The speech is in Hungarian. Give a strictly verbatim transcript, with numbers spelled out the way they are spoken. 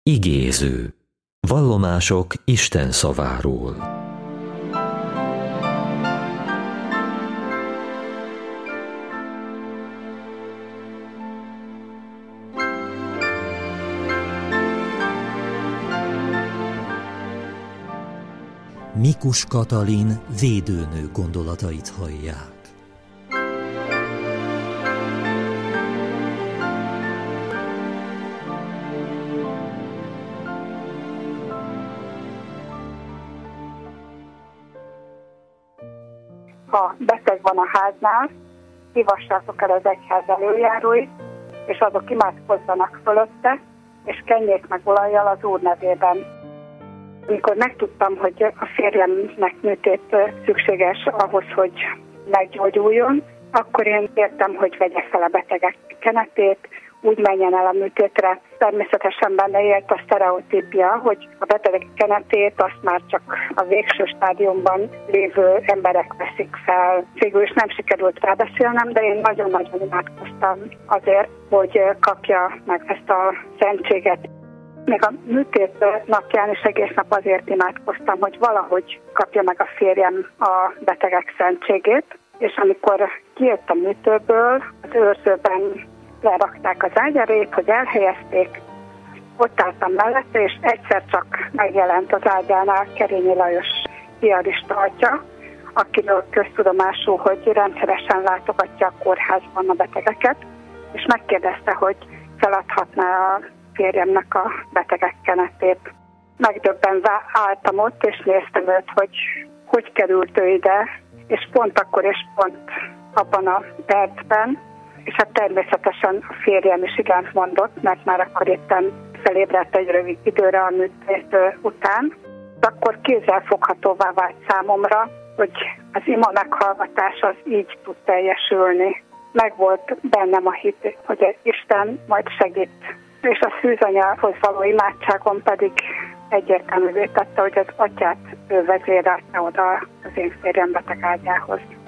Igéző. Vallomások Isten szaváról. Mikus Katalin védőnő gondolatait hallják. Ha beteg van a háznál, hívassátok el az egyház előjáróit, és azok imádkozzanak fölötte, és kenjék meg olajjal az Úr nevében. Amikor megtudtam, hogy a férjemnek műtét szükséges ahhoz, hogy meggyógyuljon, akkor én kértem, hogy vegye fel a betegek kenetét, úgy menjen el a műtétre. Természetesen benne élt a sztereotípia, hogy a betegek kenetét azt már csak a végső stádiumban lévő emberek veszik fel. Végül is nem sikerült rábeszélnem, de én nagyon-nagyon imádkoztam azért, hogy kapja meg ezt a szentséget. Még a műtét napján is egész nap azért imádkoztam, hogy valahogy kapja meg a férjem a betegek szentségét, és amikor kijött a műtőből, az őrzőben lerakták az ágyarét, hogy elhelyezték, ott álltam mellette, és egyszer csak megjelent az ágyánál Kerényi Lajos piarista atya, akiről köztudomású, hogy rendszeresen látogatja a kórházban a betegeket, és megkérdezte, hogy feladhatná a férjemnek a betegek kenetét. Megdöbbenve álltam ott, és néztem őt, hogy hogy került ő ide, és pont akkor és pont abban a percben, és hát természetesen a férjem is igent mondott, mert már akkor éppen felébredt egy rövid időre a műtét után. Akkor kézzelfoghatóvá vált számomra, hogy az ima meghallgatás az így tud teljesülni. Megvolt bennem a hit, hogy Isten majd segít, és a szűzanyához való imádságom pedig egyértelművé tette, hogy az atyát ő vezérelte oda az én férjem beteg ágyához.